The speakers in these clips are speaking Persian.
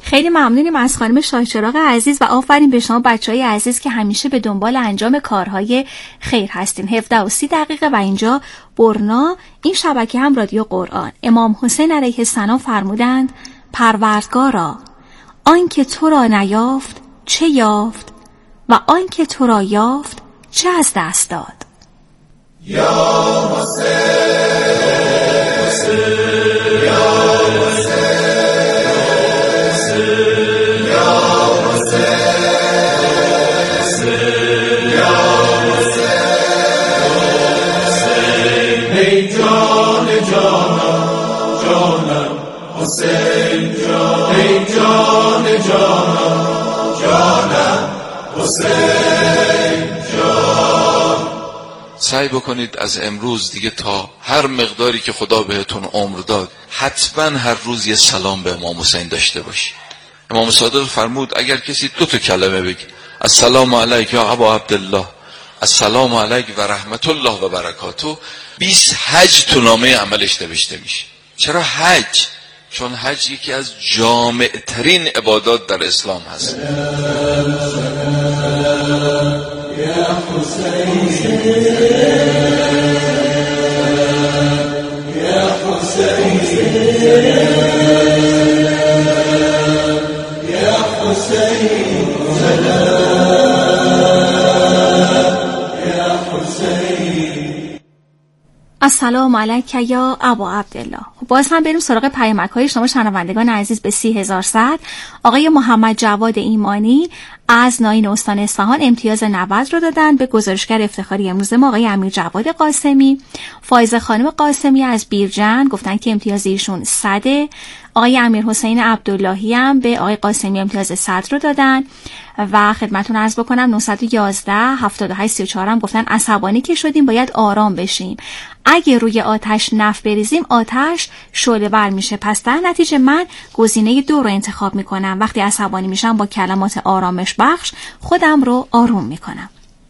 خیلی ممنونیم از خانم شاهچراغ عزیز و آفرین به شما بچهای عزیز که همیشه به دنبال انجام کارهای خیر هستین. 17:30 و اینجا برنا، این شبکه هم رادیو قرآن. امام حسین علیه السلام فرمودند پروردگارا، آن که تو را نیافت چه یافت و آن که تو را یافت چه از دست داد. یا حسین یا حسین جان، ای جان جانم، جانم حسین جان. سعی بکنید از امروز دیگه تا هر مقداری که خدا بهتون عمر داد حتما هر روز یه سلام به امام حسین داشته باشید. امام صادق فرمود اگر کسی 2 کلمه بگه، السلام علیک یا ابا عبدالله، السلام علیک و رحمت الله و برکاته، 20 حج تو نامه عملش نوشته میشه. چرا حج؟ چون حج یکی از جامع ترین عبادات در اسلام هست. یا حسین یا حسین یا حسین السلام علیک یا ابا عبدالله. باز هم بریم سراغ پیامک‌های شما شنوندگان عزیز به 30100. آقای محمد جواد ایمانی از ناین استان اصفهان امتیاز 90 رو دادن به گزارشگر افتخاری امروز ما آقای امیر جواد قاسمی. فایزه خانم قاسمی از بیرجند گفتن که امتیاز ایشون 100. آقای امیر حسین عبداللهی هم به آقای قاسمی امتیاز 100 رو دادن و خدمتتون عرض بکنم 911 78 34 هم گفتن عصبانی که شدیم باید آرام بشیم. اگه روی آتش نف بریزیم آتش شعله‌ور میشه. پس در نتیجه من گزینه 2 رو انتخاب میکنم. وقتی عصبانی میشم با کلمات آرامش بخش خودم رو آروم میکنم.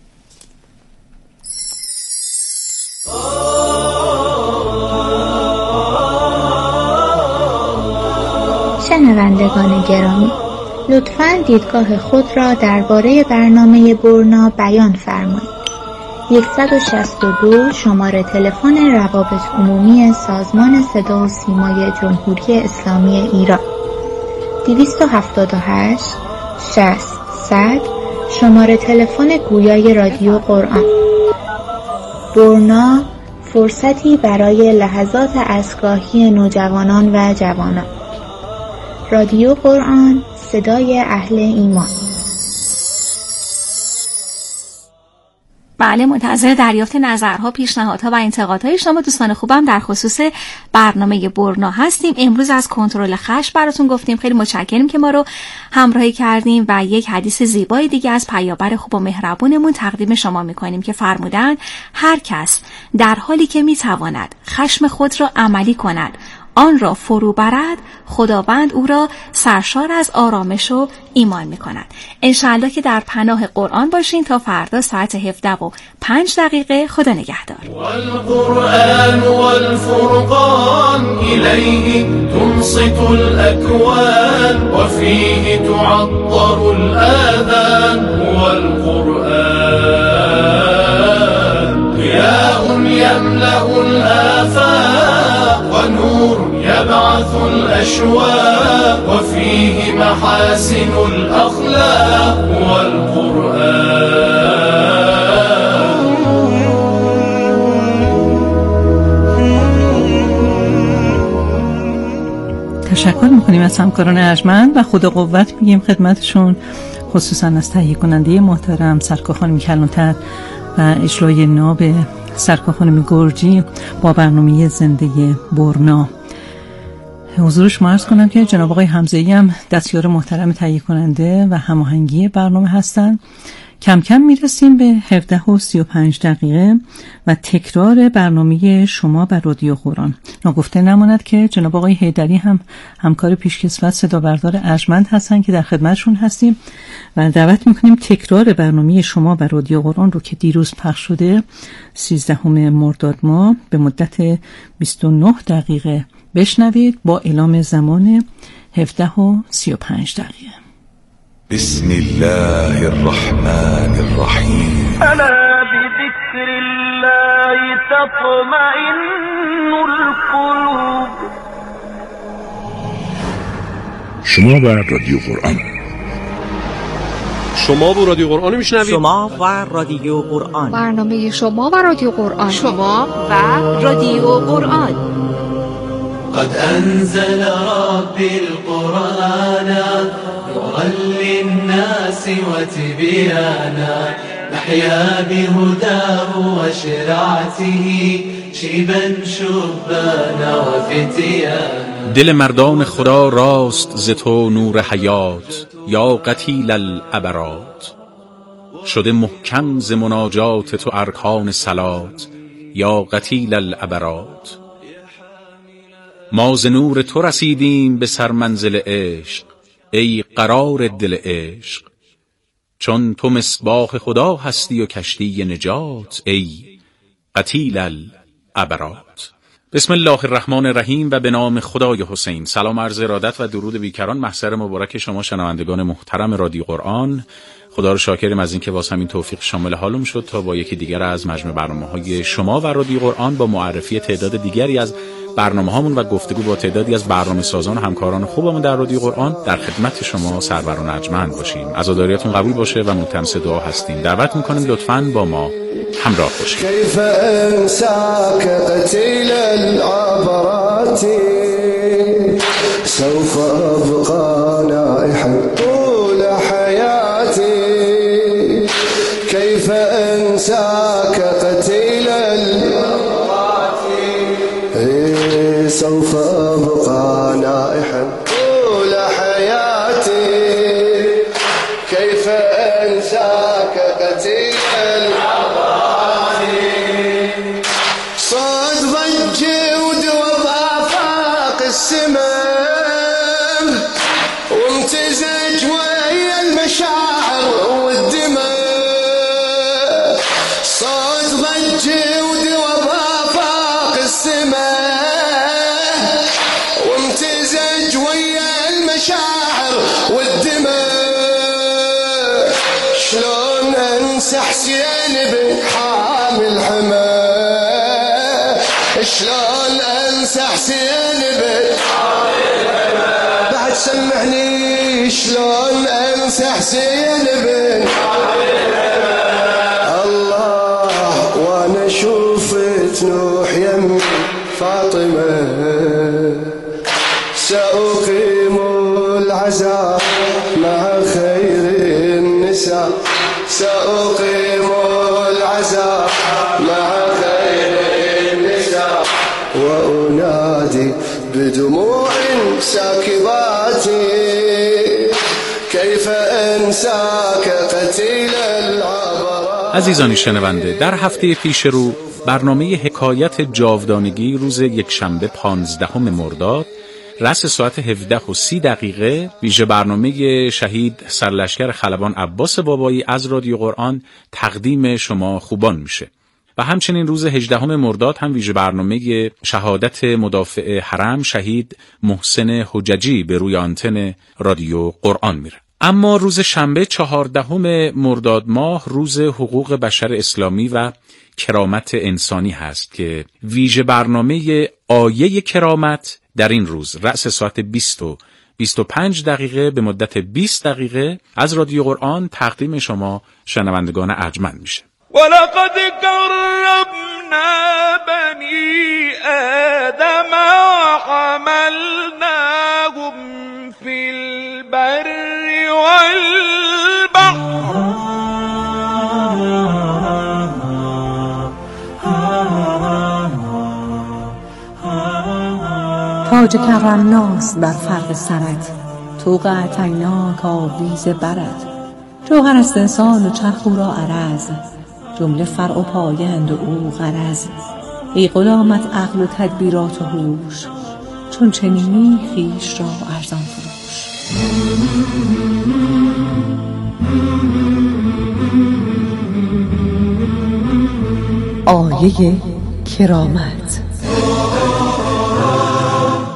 شنوندگان گرامی، لطفاً دیدگاه خود را درباره برنامه برنا بیان فرمایید. 162 شماره تلفن روابط عمومی سازمان صدا و سیمای جمهوری اسلامی ایران، 278 60 100 شماره تلفن گویای رادیو قرآن. برنا، فرصتی برای لحظات ازگاهی نوجوانان و جوانان. رادیو قرآن، صدای اهل ایمان. بله، منتظر دریافت نظرها، پیشنهادها و انتقادهای شما دوستان خوبم در خصوص برنامه برنا هستیم. امروز از کنترل خشم براتون گفتیم. خیلی متشکریم که ما رو همراهی کردیم و یک حدیث زیبای دیگه از پیامبر خوب و مهربونمون تقدیم شما میکنیم که فرمودن هر کس در حالی که میتواند خشم خود را عملی کند آن را فرو برد، خداوند او را سرشار از آرامش و ایمان می کند. انشاءالله که در پناه قرآن باشین تا فردا ساعت 17:05. خدا نگهدار. والقرآن والفرقان إليه تنصت الأكوان وفيه تعطر الآذان. والقرآن ضياء يملأ الآفاق ونور يبعث الأشواق وفيه محاسن الأخلاق. والقرآن تشکر میکنیم از همکاران ارجمند و خدا قوت میگیم خدمتشون، خصوصا از تهیه کننده محترم سرکار خانم کلانتر و اجرای ناب سرکار خانم گرجی با برنامه زنده برنا. حضور شما عرض کنم که جناب آقای حمزه‌ای هم دستیار محترم تهیه کننده و هماهنگی برنامه هستند. کم کم میرسیم به 17:35 و تکرار برنامه شما بر رادیو قرآن. ناگفته نماند که جناب آقای حیدری هم همکار پیشکسوت صدا بردار ارجمند هستن که در خدمتشون هستیم و دعوت میکنیم تکرار برنامه شما بر رادیو قرآن رو که دیروز پخش شده 13 مرداد ماه به مدت 29 دقیقه بشنوید با اعلام زمان 17:35. بسم الله الرحمن الرحیم. ألا بذكر الله تطمئن القلوب. شما و رادیو قرآن. شما و رادیو قرآن میشنوید. شما و رادیو قرآن. برنامه شما و رادیو قرآن. شما و رادیو قرآن. قد أنزل ربي القرآن نورا للناس وتبيانا نحيا بهداه وشرعته شيبا شبانا وفتيانا. دل مردان خدا راست ز تو نور حیات، یا قتیل العبرات. شده محکم ز مناجات تو ارکان صلات، یا قتیل العبرات. ما ز نور تو رسیدیم به سر منزل عشق، ای قرار دل عشق. چون تو مصباح خدا هستی و کشتی نجات، ای قتیل العبرات. بسم الله الرحمن الرحیم و به نام خدای حسین. سلام عرض ارادت و درود بیکران محضر مبارک شما شنوندگان محترم رادیو قرآن. خدا رو شاکریم از اینکه واسه همین توفیق شامل حالم شد تا با یکی دیگر از مجموع برنامه‌های شما و رادیو قرآن با معرفی تعداد دیگری از برنامه‌هامون و گفتگو با تعدادی از برنامه‌سازان و همکاران خوبمون در رادیو قرآن در خدمت شما سروران ارجمند باشیم. عزاداریاتون قبول باشه و ملتمس دعا هستیم. دعوت می‌کنیم لطفاً با ما همراه باشید. كيف انساك قتيل العبرات سوف ابقى نائحا طول حياتي. كيف انساك قتيل العبرات سوف ابقى نائحا طول حياتي. كيف انساك قتيل السماء وامتزج ويا المشاعر والدماء. صوت ضج ودوبها فاق السماء وامتزج ويا المشاعر والدماء. شلون انسى حسين بن حامل حماه، شلون انسى حسين بن بعد سمعني شلون انسى حسين بن الله. وانا شوفت نوح يم فاطمة سأقيم العزاء مع خير النساء. سأقيم العزاء مع خير النساء وأنادي بدموع ساكبات. كيف انساك قتيل العبرات. عزیزانی شنونده، در هفته پیش رو برنامه حکایت جاودانگی روز یکشنبه 15 مرداد رأس ساعت 17:30 ویژه برنامه شهید سرلشکر خلبان عباس بابایی از رادیو قرآن تقدیم شما خوبان میشه و همچنین روز 18 مرداد هم ویژه برنامه شهادت مدافع حرم شهید محسن حججی به روی آنتن رادیو قرآن میره. اما روز شنبه 14 مرداد ماه روز حقوق بشر اسلامی و کرامت انسانی هست که ویژه برنامه آیه کرامت در این روز رأس ساعت 20:25 به مدت 20 دقیقه از رادیو قرآن تقدیم شما شنوندگان ارجمند میشه. ولقد كرمنا بني آدم وحملناهم في البر والبحر. تاج کرمناست بر فرق سرت، طوق اتیناک آویز برد. جوهر است انسان و چرخ او را عرض، جمله فرع و پایند و او غرض. ای غلامت عقل و تدبیرات و هوش، چون چنینی خویش را ارزان فروش. آیه کرامت.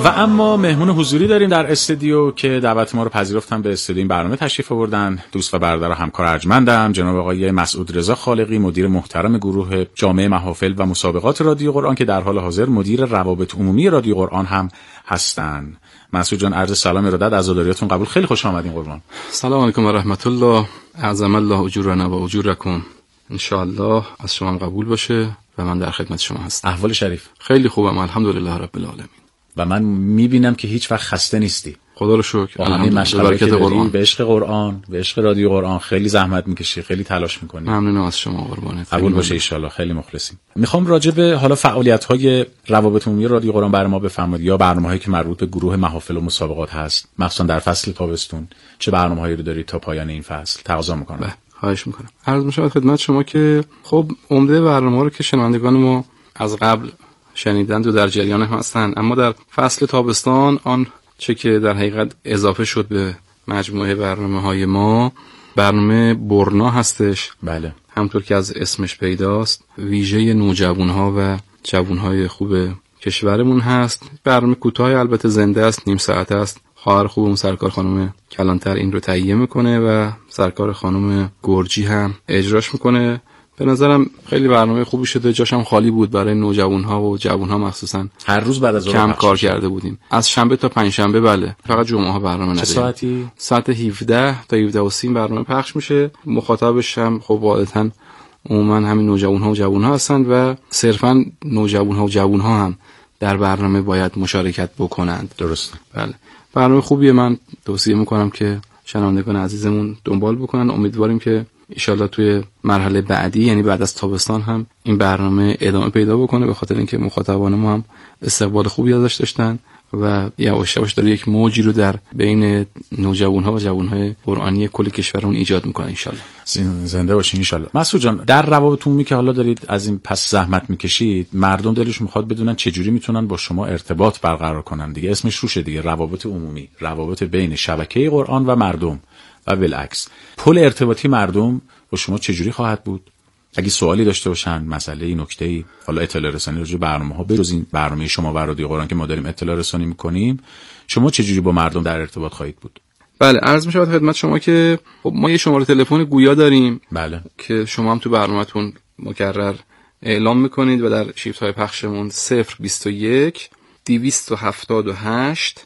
و اما مهمون حضوری داریم در استودیو که دعوت ما رو پذیرفتن به استودیو این برنامه تشریف آوردن. دوست و برادر و همکار ارجمندم جناب آقای مسعود رضا خالقی، مدیر محترم گروه جامع محافل و مسابقات رادیو قرآن که در حال حاضر مدیر روابط عمومی رادیو قرآن هم هستن. مسعود جان، عرض سلام ارادت، عزاداریاتون قبول. خیلی خوش آمدین قربان. سلام علیکم و رحمت الله. اعظم الله اجورنا و اجورکم. ان شاء الله از شما قبول باشه و من در خدمت شما هستم. احوال شریف؟ خیلی خوبم الحمدلله رب العالمین. و من میبینم که هیچ وقت خسته نیستی. خدا رو شکر. با همین مشغله که داری به عشق قرآن، به عشق رادیو قرآن خیلی زحمت میکشی، خیلی تلاش میکنی. ممنونم از شما قربانت. قبول باشه ان شاء الله. خیلی مخلصیم. میخوام راجع به حالا فعالیت‌های روابط عمومی رادیو قرآن برای ما بفرمایید، یا برنامه‌هایی که مربوط به گروه محافل و مسابقات هست، مخصوصا در فصل تابستون چه برنامه‌هایی رو دارید تا پایان این فصل؟ تقاضا میکنم. خواهش میکنم. عرض می‌شود خدمت شما که خب عمده برنامه‌ها رو که شنوندگان ما از قبل شنیدند و در جریان هم هستند، اما در فصل تابستان آن چه که در حقیقت اضافه شد به مجموعه برنامه‌های ما، برنامه برنا هستش. بله. همونطور که از اسمش پیداست، ویژه نوجوان‌ها و جوان‌های خوب کشورمون هست. برنامه کوتاه البته زنده است، نیم ساعت است. خواهر خوبم سرکار خانم کلانتر این رو تهیه میکنه و سرکار خانم گرجی هم اجراش میکنه. به نظرم خیلی برنامه خوبی شده، جاش هم خالی بود برای نوجوان‌ها و جوان‌ها مخصوصا. هر روز بعد از کم کار کرده بودیم، از شنبه تا پنجشنبه. بله، فقط جمعه‌ها برنامه نداریم. چه ساعتی؟ ساعت 17 تا 17:30 برنامه پخش میشه. مخاطبش هم خب عادتاً عموما همین نوجوان‌ها و جوان‌ها هستند و صرفاً نوجوان‌ها و جوان‌ها هم در برنامه باید مشارکت بکنند. درسته. بله، برنامه خوبیه. من توصیه میکنم که شنوندگان عزیزمون دنبال بکنن. امیدواریم که انشالله توی مرحله بعدی، یعنی بعد از تابستان، هم این برنامه ادامه پیدا بکنه، به خاطر اینکه مخاطبان ما هم استقبال خوبی ازش داشتن و یواش یواش داره یک موجی رو در بین نوجوان‌ها و جوان‌های قرآنی کل کشورمون ایجاد میکنه انشالله. زنده باشین انشالله. مسعود جان، در روابط عمومی که حالا دارید از این پس زحمت میکشید، مردم دلشون میخواد بدونن چجوری میتونن با شما ارتباط برقرار کنن. دیگه اسمش روشه دیگه، روابط عمومی، روابط بین شبکه قرآن و مردم و بالعکس. پل ارتباطی مردم با شما چجوری خواهد بود؟ اگه سوالی داشته باشن، مسئله، نکته‌ای، حالا اطلاع رسانی راجع به برنامه‌ها، بجز این برنامه شما و رادیو قرآن که ما داریم اطلاع رسانی می‌کنیم، شما چجوری با مردم در ارتباط خواهید بود؟ بله، عرض می‌شود خدمت شما که خب ما یه شماره تلفن گویا داریم. بله. که شما هم تو برنامه‌تون مکرر اعلام می‌کنید و در شیفت‌های پخشمون 021 278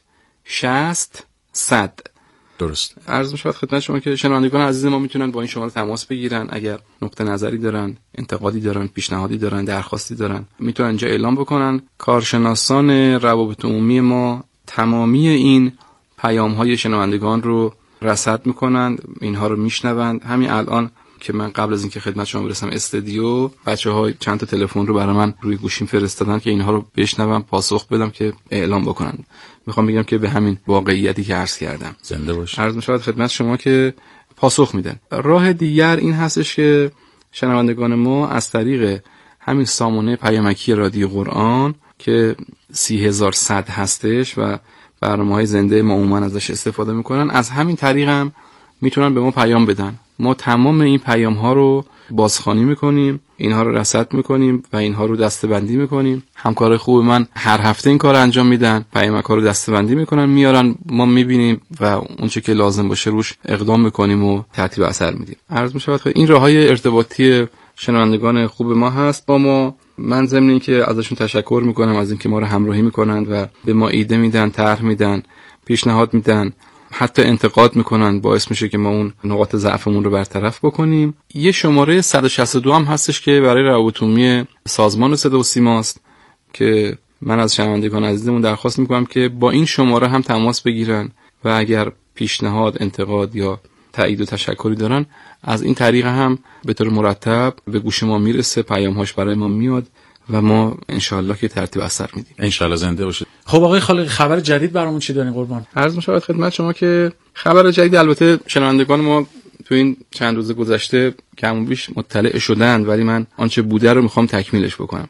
60 100. درست. عرض می‌شود خدمت شما که شنوندگان عزیز ما میتونن با این شماره تماس بگیرن. اگر نقطه نظری دارن، انتقادی دارن، پیشنهادی دارن، درخواستی دارن، میتونن اینجا اعلام بکنن. کارشناسان روابط عمومی ما تمامی این پیام‌های شنوندگان رو رصد میکنن، اینها رو میشنوند. همین الان که من قبل از اینکه خدمت شما برسم استودیو، بچه‌ها چند تا تلفن رو برای من روی گوشیم فرستادن که اینها رو بشنوم، پاسخ بدم که اعلام بکنن. میخوام بگم که به همین واقعیتی که عرض کردم زنده باش. عرض می‌شود خدمت شما که پاسخ میدن. راه دیگر این هستش که شنوندگان ما از طریق همین سامانه پیامکی رادیو قرآن که 30100 هستش و برنامه‌های زنده ما عموما ازش استفاده میکنن، از همین طریق هم میتونن به ما پیام بدن. ما تمام این پیام‌ها رو بازخوانی میکنیم، اینها رو رصد میکنیم و اینها رو دسته‌بندی میکنیم. همکار خوب من هر هفته این کار انجام میدن، پیامک‌ها رو دسته‌بندی میکنن، میارن، ما میبینیم و اون چه که لازم باشه روش اقدام میکنیم و ترتیب اثر میدیم. عرض میشود که این راههای ارتباطی شنوندگان خوب ما هست با ما. من ضمن اینکه ازشون تشکر میکنم از اینکه ما رو همراهی میکنند و به ما ایده میدن، طرح میدن، پیشنهاد میدن، حتی انتقاد میکنن، باعث میشه که ما اون نقاط ضعفمون رو برطرف بکنیم. یه شماره 162 هم هستش که برای روابط عمومی سازمان صدا و سیما است که من از شنوندگان عزیزمون درخواست میکنم که با این شماره هم تماس بگیرن و اگر پیشنهاد، انتقاد یا تایید و تشکری دارن، از این طریق هم به طور مرتب به گوش ما میرسه، پیام‌هاش برای ما میاد و ما انشالله که ترتیب اثر میدیم. انشالله زنده باشید. خب آقای خالقی، خبر جدید برامون چی دارین قربان؟ عرض می‌شود خدمت شما که خبر جدید، البته شنوندگان ما تو این چند روز گذشته کم و بیش مطلع شدند، ولی من آنچه بوده رو میخوام تکمیلش بکنم.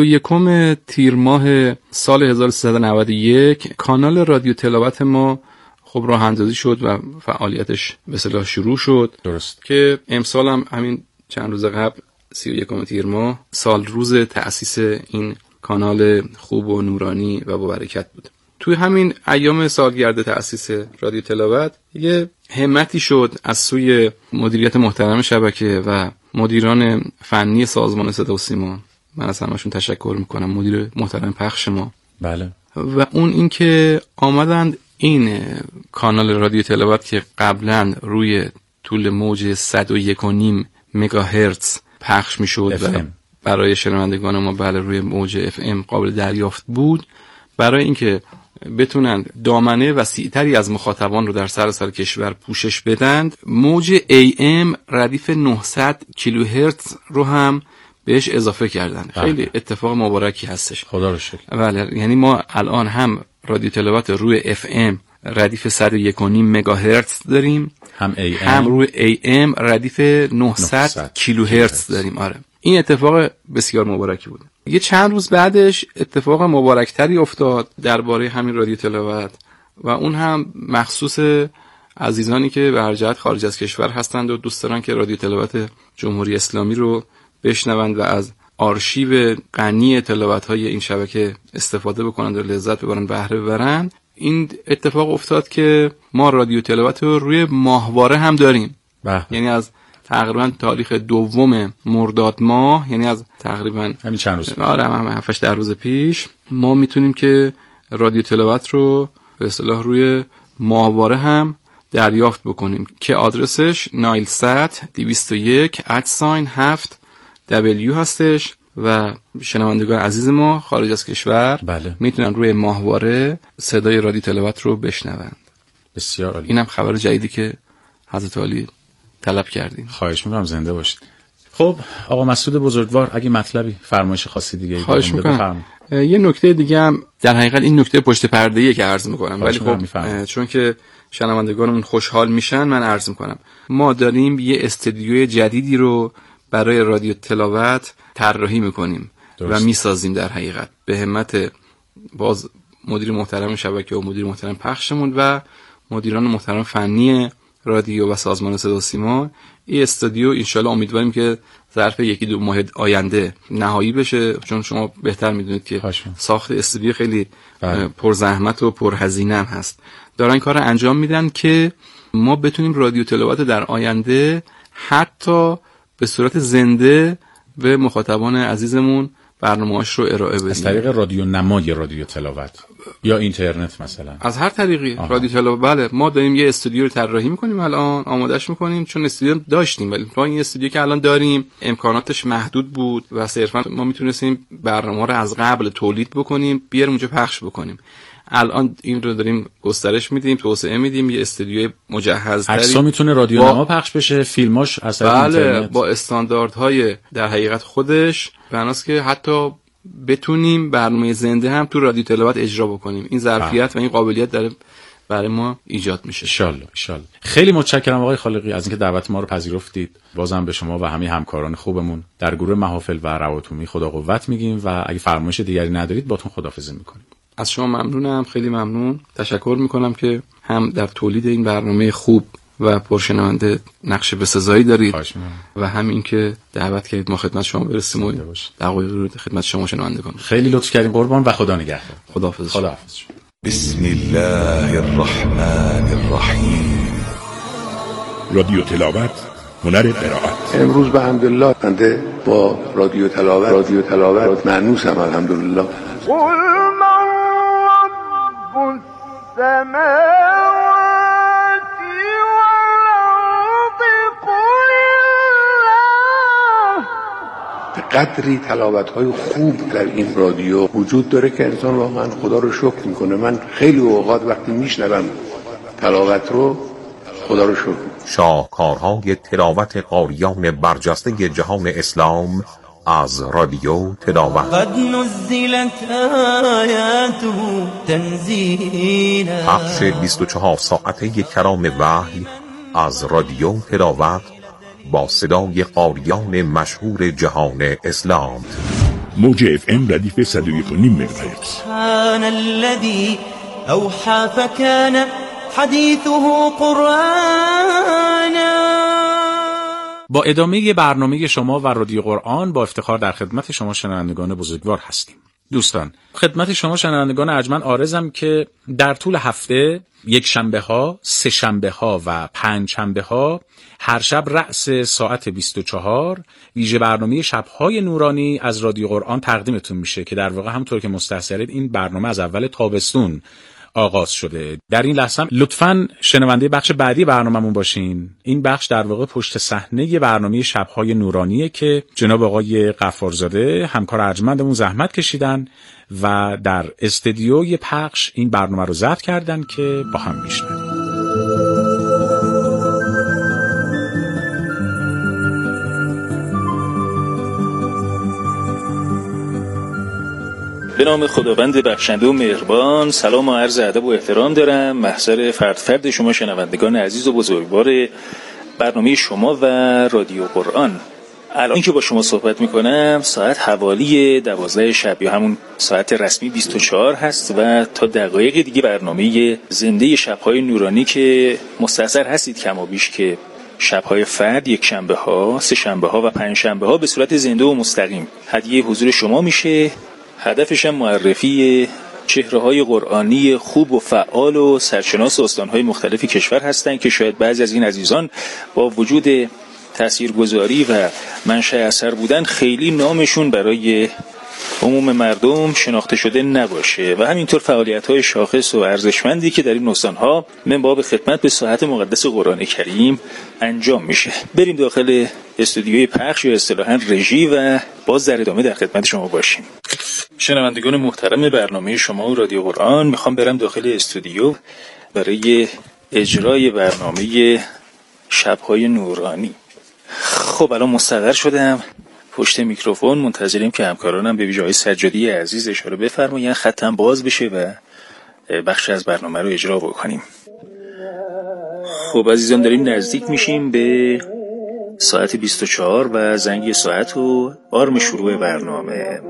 31 تیر ماه سال 1391 کانال رادیو تلاوت ما خب راه اندازی شد و فعالیتش به اصطلاح شروع شد. درست. که امسال هم همین چند روز قبل 31 تیر ماه سال روز تأسیس این کانال خوب و نورانی و با برکت بود. توی همین ایام سالگرد تأسیس رادیو تلاوت یه همتی شد از سوی مدیریت محترم شبکه و مدیران فنی سازمان صدا و سیما. من از همشون تشکر میکنم، مدیر محترم پخش ما. بله. و اون این که آمدند این کانال رادیو تلاوت که قبلا روی طول موج 101.5 مگاهرتز پخش میشد و برای شنوندگان ما بله روی موج FM قابل دریافت بود، برای اینکه بتونن دامنه وسیعتری از مخاطبان رو در سراسر کشور پوشش بدند، موج AM ردیف 900 کیلوهرتز رو هم بهش اضافه کردن. خیلی اتفاق مبارکی هستش، خدا رو شکر. بله، یعنی ما الان هم رادیو تلاوت روی FM ردیف 101.5 مگاهرتز داریم، هم روی AM ردیف 900 کیلوهرتز داریم. آره، این اتفاق بسیار مبارکی بود. یه چند روز بعدش اتفاق مبارکتری افتاد درباره همین رادیو تلاوت و اون هم مخصوص عزیزانی که به هر جهت خارج از کشور هستند و دوست دارن که رادیو تلاوت جمهوری اسلامی رو بشنوند و از آرشیو غنی تلاوت‌های این شبکه استفاده بکنند و لذت ببرند، بهره ببرند. این اتفاق افتاد که ما رادیو تلاوت رو روی ماهواره هم داریم. یعنی از تقریبا تاریخ 2 مرداد ماه، یعنی از تقریبا همین چند روز، آره، هم 7-8 روز پیش ما میتونیم که رادیو تلاوت رو به اصطلاح روی ماهواره هم دریافت بکنیم که آدرسش نایلسات 201@7W هستش و شنوندگان عزیز ما خارج از کشور میتونن روی ماهواره صدای رادیو تلاوت رو بشنوند. بسیار عالی. اینم خبر جدیدی که حضرت عالی طلب کردیم. خواهش میکنم، زنده باشید. خب آقا مسعود بزرگوار، اگه مطلبی فرمایش خاصی دیگه خواهش میکنم. یه نکته دیگه هم در حقیقت این نکته پشت پرده‌ایه که عرض میکنم، ولی خب چون که شنوندگانمون خوشحال میشن من عرض میکنم. ما داریم یه استودیوی جدیدی رو برای رادیو تلاوت طراحی میکنیم و میسازیم. در حقیقت به همت باز مدیر محترم شبکه و مدیر محترم پخشمون و مدیران محترم فنی رادیو و سازمان صدا و سیما، این استودیو انشالله امیدواریم که ظرف 1-2 ماه آینده نهایی بشه، چون شما بهتر میدونید که ساخت استودیو خیلی پرزحمت و پرهزینه هم هست. دارن کار انجام میدن که ما بتونیم رادیو تلاوت در آینده حتی به صورت زنده به مخاطبان عزیزمون برنامه‌اش رو ارائه بدیم. از طریق رادیو نمای رادیو تلاوت یا اینترنت مثلا، از هر طریقی رادیو تلاوت. بله، ما داریم یه استودیو رو طراحی می‌کنیم، الان آمادهش می‌کنیم، چون استودیو داشتیم ولی این استودیو که الان داریم امکاناتش محدود بود و صرفا ما میتونستیم برنامه رو از قبل تولید بکنیم بیاریم اونجا پخش بکنیم. الان این رو داریم گسترش میدیم، توسعه میدیم، یه استودیو مجهز داریم. عکس‌ها میتونه رادیو نما پخش بشه، فیلماش از طریق اینترنت با استانداردهای در حقیقت خودش، بناست که حتی بتونیم برنامه زنده هم تو رادیو تلاوت اجرا بکنیم. این ظرفیت و این قابلیت داره برای ما ایجاد میشه. ان شاء الله. خیلی متشکرم آقای خالقی از اینکه دعوت ما رو پذیرفتید. بازم به شما و همه همکاران خوبمون در گروه محافل و رواتومی خدا قوت میگیم و اگه فرمایش دیگری ندارید باتون خداحافظی میکنیم. از شما ممنونم، خیلی ممنون. تشکر میکنم که هم در تولید این برنامه خوب و پرشنونده نقش بسزایی دارید و هم این که دعوت کردید ما خدمت شما برسیم و دقایقی رو خدمت شما شنوندگان. خیلی لطف کردین قربان و خدا نگهدار. خداحافظ. بسم الله الرحمن الرحیم. رادیو تلاوت، هنر قرائت. امروز به حمدالله بنده با رادیو تلاوت مأنوسم الحمدلله. قدری تلاوت‌های خوب در این رادیو وجود داره که انسان واقعا خدا رو شکر میکنه. من خیلی اوقات وقتی میشنوم تلاوت رو خدا رو شکر. شاهکارهای تلاوت قاریان برجسته جهان اسلام از رادیو تلاوت. قد نزلت آیاته تنزیلا. پخش 24 ساعته کلام وحی از رادیو تلاوت با صدای قاریان مشهور جهان اسلام. موج FM ردیف 101.5 مگاهرتز. كان الذي اوحى فكان حديثه قرآنا. با ادامه برنامه شما و رادیو قرآن با افتخار در خدمت شما شنوندگان بزرگوار هستیم. دوستان، خدمت شما شنوندگان ارجمند عارضم که در طول هفته یک شنبه ها، سه شنبه ها و پنج شنبه ها هر شب رأس ساعت 24 ویژه برنامه شب‌های نورانی از رادیو قرآن تقدیمتون میشه که در واقع همونطور که مستحضرید این برنامه از اول تابستون آغاز شده. در این لحظه لطفاً شنونده بخش بعدی برنامه‌مون باشین. این بخش در واقع پشت صحنه برنامه شب‌های نورانیه که جناب آقای غفارزاده همکار ارجمندمون زحمت کشیدن و در استودیوی پخش این برنامه رو ضبط کردن که با هم میشنویم. به نام خداوند بخشنده و مهربان. سلام و عرض ادب و احترام دارم محضر فرد شما شنوندگان عزیز و بزرگوار برنامه شما و رادیو قرآن. الان که با شما صحبت میکنم ساعت حوالی 12 شب یا همون ساعت رسمی 24 هست و تا دقایق دیگه برنامه زنده شب‌های نورانی که مستحضر هستید کم و بیش که شب‌های فرد، یک شنبه ها، سه شنبه ها و پنج شنبه ها به صورت زنده و مستقیم هدیه حضور شما میشه. هدفش هم معرفی چهره‌های قرآنی خوب و فعال و سرشناس استان‌های مختلف کشور هستند که شاید بعضی از این عزیزان با وجود تاثیرگذاری و منشأ اثر بودن خیلی نامشون برای عموم مردم شناخته شده نباشه و همینطور فعالیت‌های شاخص و ارزشمندی که در این استان‌ها من باب خدمت به ساحت مقدس قرآن کریم انجام میشه. بریم داخل استودیوی پخش یا اصطلاحاً رژی و باز در ادامه در خدمت شما باشیم. شنوندگان محترم برنامه شما و رادیو قرآن، میخوام برم داخل استودیو برای اجرای برنامه شب‌های نورانی. خب الان مستقر شدم پشت میکروفون، منتظریم که همکارانم به ویژه آقای سجادی عزیز اشاره بفرمایند خطم باز بشه و بخش از برنامه رو اجرا بکنیم. خب عزیزان، داریم نزدیک میشیم به ساعت 24 و زنگ ساعت و آرم شروع برنامه.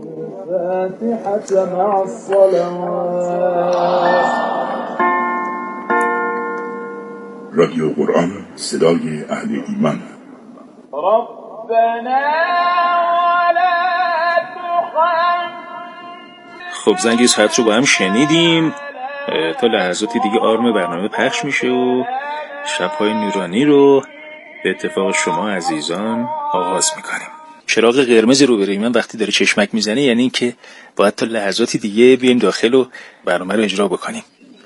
رادیو قرآن، صدای اهل ایمان. خب زنگ ساعت رو با هم شنیدیم. تا لحظاتی دیگه آرم برنامه پخش میشه و شب‌های نورانی رو به اتفاق شما عزیزان آغاز میکنیم. چراغ قرمز روبروی من وقتی داره چشمک میزنه یعنی این که باید تا لحظاتی دیگه بیایم داخل و برنامه رو اجرا بکنیم.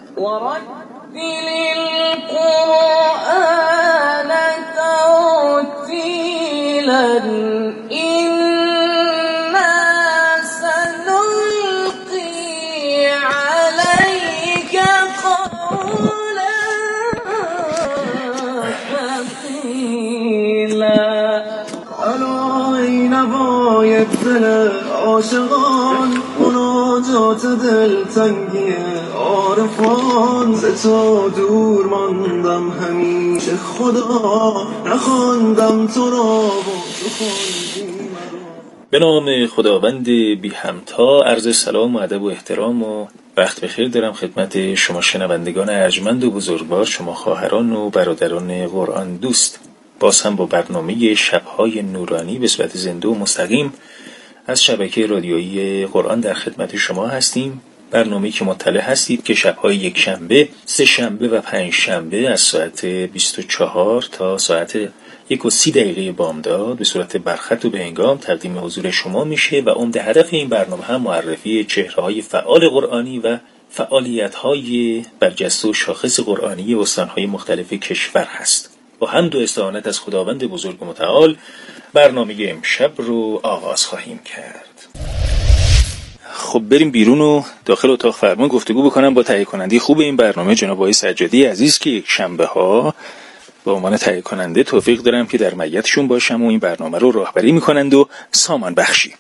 عاشقان مناجات دلتنگی عارفان ز تو دور ماندم همیشه خدا نخواندم تو را و تو خواندی. به نام خداوند بی همتا عرض سلام و ادب و احترام و وقت بخیر دارم خدمت شما شنوندگان ارجمند و بزرگوار، شما خواهران و برادران قرآن دوست. باز هم با برنامه شب‌های نورانی به صورت زنده و مستقیم از شبکه رادیویی قرآن در خدمت شما هستیم. برنامه‌ای که مطلع هستید که شب‌های یک شنبه، سه شنبه و پنج شنبه از ساعت 24 تا ساعت 1:30 بامداد به صورت برخط و به هنگام تقدیم حضور شما میشه و عمده هدف این برنامه هم معرفی چهره‌های فعال قرآنی و فعالیت‌های برجسته و شاخص قرآنی استان‌های مختلف کشور هست. با حمد و استعانت از خداوند بزرگ و متعال برنامه امشب رو آغاز خواهیم کرد. خب بریم بیرون و داخل اتاق فرمان گفتگو بکنم با تهیه کننده خوب این برنامه جناب آقای سجادی عزیز که یک شنبه ها به عنوان تهیه کننده توفیق دارم که در معیتشون باشم و این برنامه رو راهبری میکنند و سامان بخشی.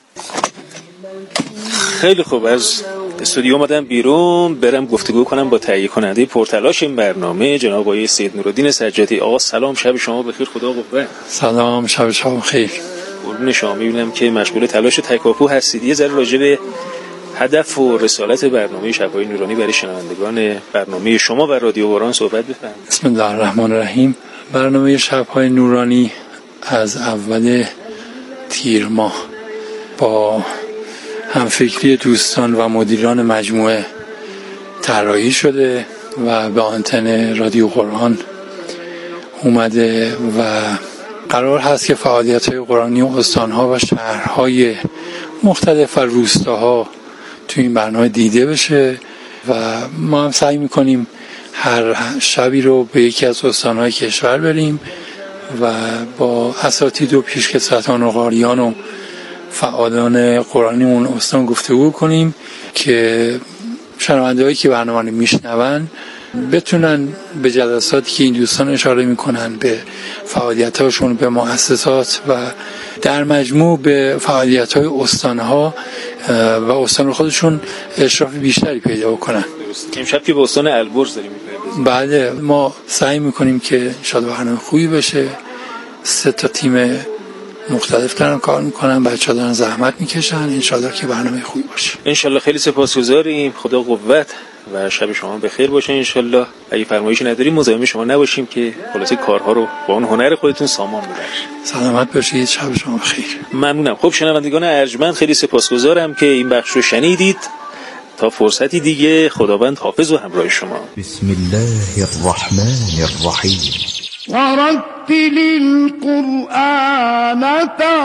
خیلی خوب، از استودیو اومدم بیرون برم گفتگو کنم با تهیه کننده پرتلاش این برنامه جناب آقای سید نورالدین سجادی. آقا سلام، شب شما بخیر، خدا قوت. سلام، شب شما بخیر. قربون شما. میبینم که مشغول تلاش تکاپو هستید. یه ذره راجع به هدف و رسالت برنامه شب‌های نورانی برای شنوندگان برنامه شما و رادیو قرآن صحبت بفرمایید. بسم الله الرحمن الرحیم. برنامه شب‌های نورانی از اول تیر ماه با همفکری دوستان و مدیران مجموعه طراحی شده و به آنتن رادیو قرآن اومده و قرار هست که فعالیت‌های قرآنی و استان‌ها و شهرهای مختلف و روستاها تو این برنامه دیده بشه و ما هم سعی می‌کنیم هر شبی رو به یکی از استان‌های کشور بریم و با اساتید و پیشکسوتان و قاریان و فعالان قرآنی اون استان گفتگو کنیم که شنونده‌هایی که برنامه رو میشنون بتونن به جلساتی که این دوستان اشاره میکنن، به فعالیت‌هاشون، به مؤسسات و در مجموع به فعالیت‌های استان‌ها و استان خودشون اشراف بیشتری پیدا بکنن. امشب که به استان البرز داریم می‌پردازیم. بله، ما سعی میکنیم که انشاءالله برنامه خوبی بشه. 3 تیم مختلف دارن کار میکنن، بچه‌ها دارن زحمت میکشن، انشاءالله که برنامه خوبی باشه. انشاءالله. خیلی سپاسگزاریم. خدا قوت و شب شما بخیر باشه انشاءالله. اگه فرمایشی نداریم مزاحم شما نباشیم که خلاصه کارها رو با اون هنر خودتون سامان ببرید. سلامت باشید، شب شما بخیر. ممنونم. خب شنوندگان ارجمند، خیلی سپاسگزارم که این بخش رو شنیدید. تا فرصتی دیگه، خداوند حافظ و همراه شما. بسم الله الرحمن الرحیم. ورتل القرآن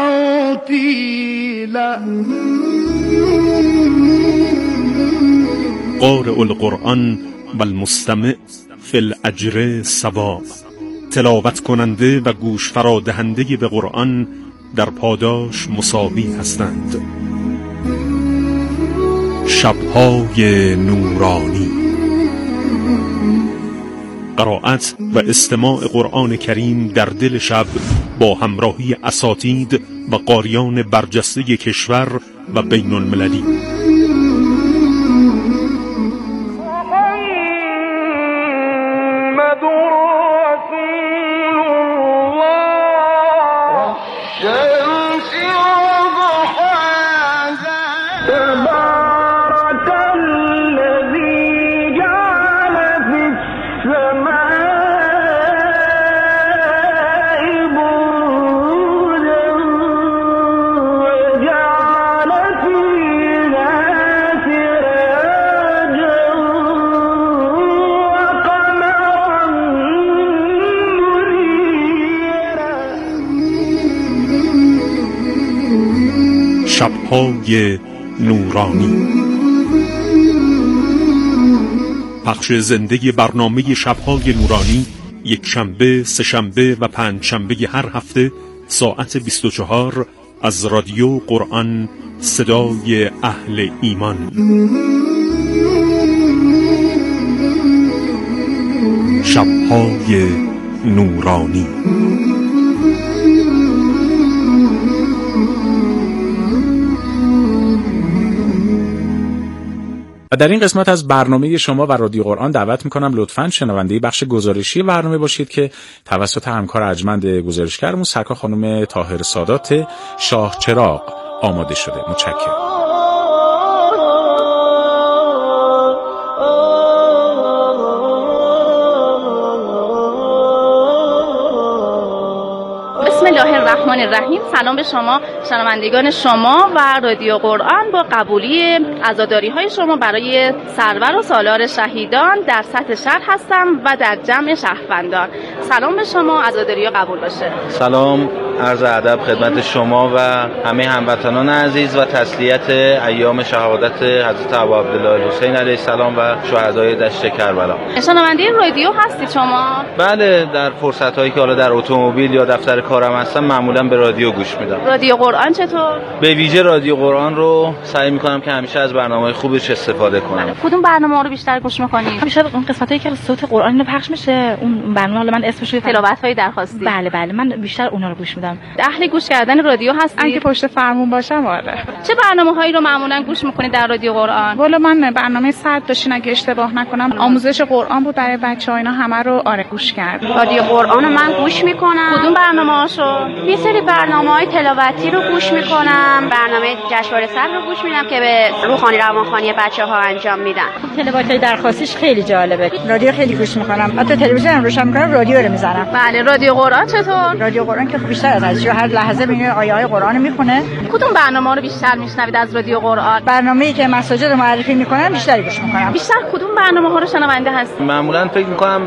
ترتیلا. قارئ القرآن و المستمع فی الاجر سواء. تلاوت کننده و گوش فرادهنده به قرآن در پاداش مساوی هستند. شب‌های نورانی، قرائت و استماع قرآن کریم در دل شب با همراهی اساتید و قاریان برجسته کشور و بین المللی. شب‌های نورانی، پخش زنده برنامه شب‌های نورانی یک شنبه، سه شنبه و پنج شنبه هر هفته ساعت 24 از رادیو قرآن، صدای اهل ایمان. شب‌های نورانی. و در این قسمت از برنامه شما و رادیو قرآن دعوت میکنم لطفاً شنونده بخش گزارشی برنامه باشید که توسط همکار ارجمند گزارشگرمون سرکار خانم طاهر سادات شاه چراغ آماده شده. متشکرم. بسم الله الرحمن الرحیم. سلام به شما شنوندگان شما و رادیو قرآن. با قبولی عزاداری‌های شما برای سرور و سالار شهیدان در سطح شهر هستم و در جمع شهروندان. سلام به شما، عزاداری‌ها قبول باشه. سلام، عرض ادب خدمت شما و همه هموطنان عزیز و تسلیت ایام شهادت حضرت ابو عبدالله الحسین علیه السلام و شهدای دشت کربلا. شنونده رادیو هستید شما؟ بله، در فرصت‌هایی که حالا در اتومبیل یا دفتر کارم هستم معمولا به رادیو گوش میدم. رادیو قرآن چطور؟ به ویژه رادیو قرآن رو سعی میکنم که همیشه از برنامه‌های خوبش استفاده کنم. کدوم برنامه رو بیشتر گوش می‌کنید؟ بیشتر اون قسمتایی که صوت قرآن رو پخش میشه، اون برنامه حالا من اسمش رو تلاوت‌های درخواستی. بله من بیشتر اونا رو گوش میدم. اهل گوش کردن رادیو هستید؟ اگه پشت فرمون باشم آره. چه برنامه‌هایی رو معمولاً گوش می‌کنید در رادیو قرآن؟ والا من برنامه 100 داشتین اگه اشتباه نکنم، آموزش قرآن بود برای بچه‌ها، اینا همه رو گوش کردم. رادیو قرآن من گوش می‌کنم. کدوم برنامه‌هاشو؟ یه سری برنامه‌های تلاوتی رو گوش میکنم، برنامه جشنواره صدر رو گوش میدم که به روحانی روانخوانی بچه‌ها انجام میدن. تلاوت درخواستیش خیلی جالبه. رادیو خیلی گوش میکنم، حتی تلویزیون هم روشن میکنم، رادیو رو میزنم. بله. رادیو قرآن چطور؟ رادیو قرآن که بیشتر از ازش هر لحظه میبینه آیه‌های قرآن رو میخونه. کدوم برنامه رو بیشتر میشنوید از رادیو قرآن؟ برنامه‌ای که مساجد رو معرفی میکنن بیشتر گوش میکنم. بیشتر کدوم برنامه‌ها رو شنونده هستید؟ معمولا فکر میکنم